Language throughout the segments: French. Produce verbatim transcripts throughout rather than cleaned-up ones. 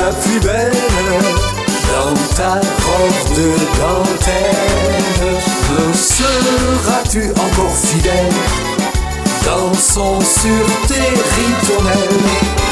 la plus belle dans ta robe de dentelle. Me seras-tu encore fidèle? Dansons sur tes ritournelles.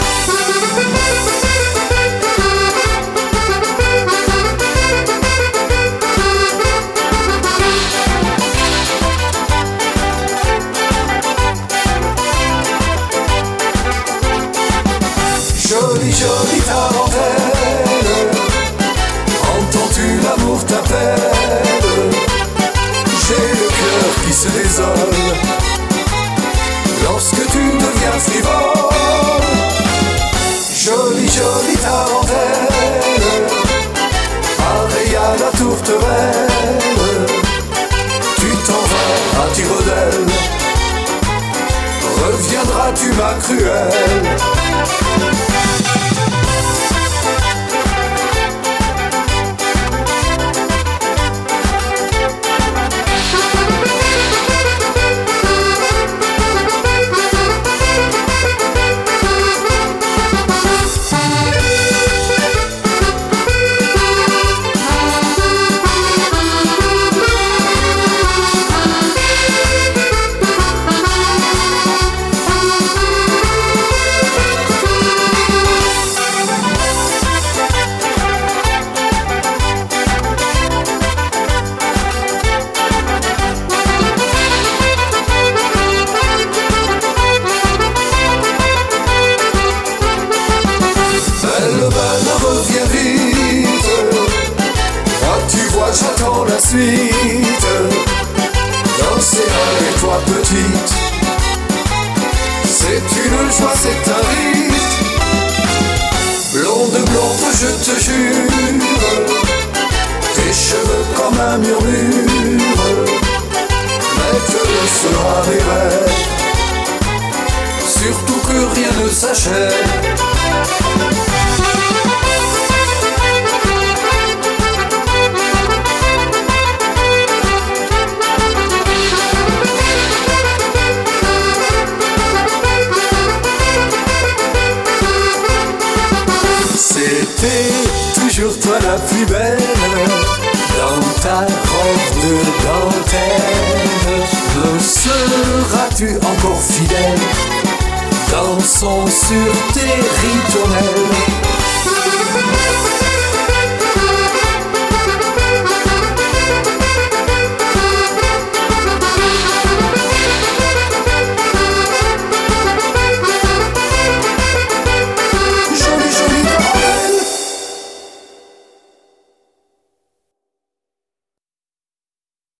Jolie, jolie tarentelle, entends-tu l'amour t'appelle? J'ai le cœur qui se désole lorsque tu deviens frivole. Jolie, jolie tarentelle, pareille à la tourterelle, tu t'en vas à tire d'aile, reviendras-tu ma cruelle? Reviens vite, moi tu vois j'attends la suite. Danser avec toi petite, c'est une joie, c'est un rite. Blonde, blonde, je te jure, tes cheveux comme un murmure mettent sur un rêve, surtout que rien ne s'achève. C'était toujours toi la plus belle dans ta robe de dentelle. Me seras-tu encore fidèle? Dansons sur tes ritournelles.